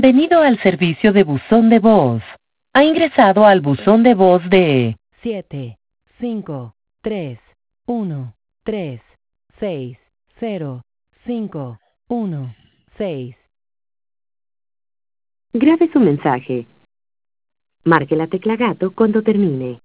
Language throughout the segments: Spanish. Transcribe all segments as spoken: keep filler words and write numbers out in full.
Bienvenido al servicio de buzón de voz. Ha ingresado al buzón de voz de siete cinco tres uno tres seis cero cinco uno seis. Grabe su mensaje. Marque la tecla gato cuando termine.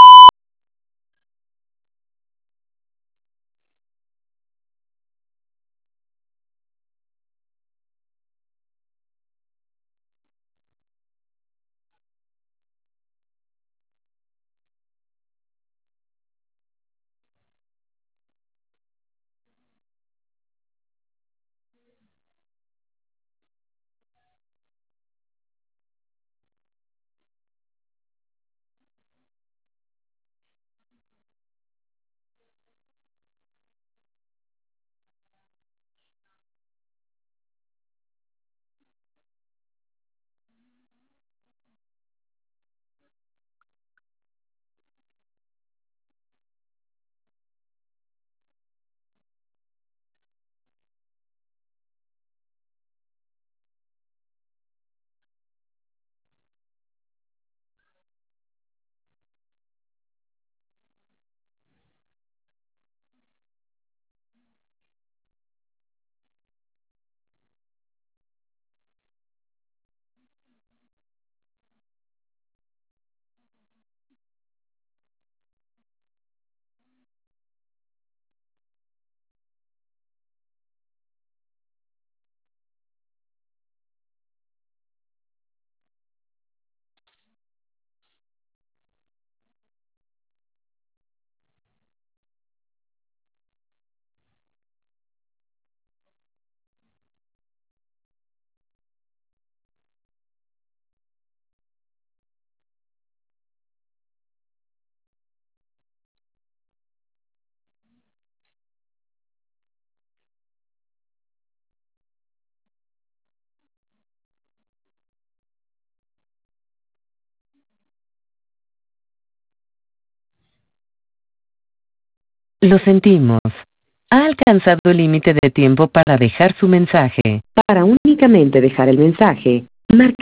Lo sentimos. Ha alcanzado el límite de tiempo para dejar su mensaje. Para únicamente dejar el mensaje, marque